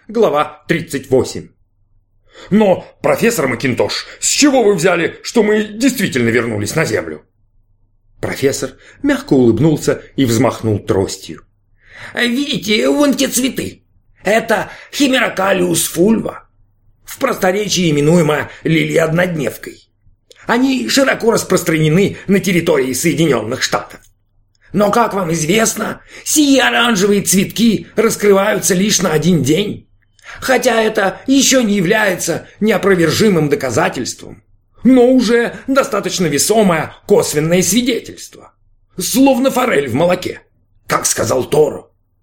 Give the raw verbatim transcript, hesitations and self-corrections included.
Глава тридцать восемь. «Но, профессор Макинтош, с чего вы взяли, что мы действительно вернулись на Землю?» Профессор мягко улыбнулся и взмахнул тростью. «Видите, вон те цветы. Это химерокалиус фульва, в просторечии именуемая лилия однодневкой. Они широко распространены на территории Соединенных Штатов. Но, как вам известно, сии оранжевые цветки раскрываются лишь на один день, хотя это еще не является неопровержимым доказательством, но уже достаточно весомое косвенное свидетельство. Словно форель в молоке, как сказал Торо.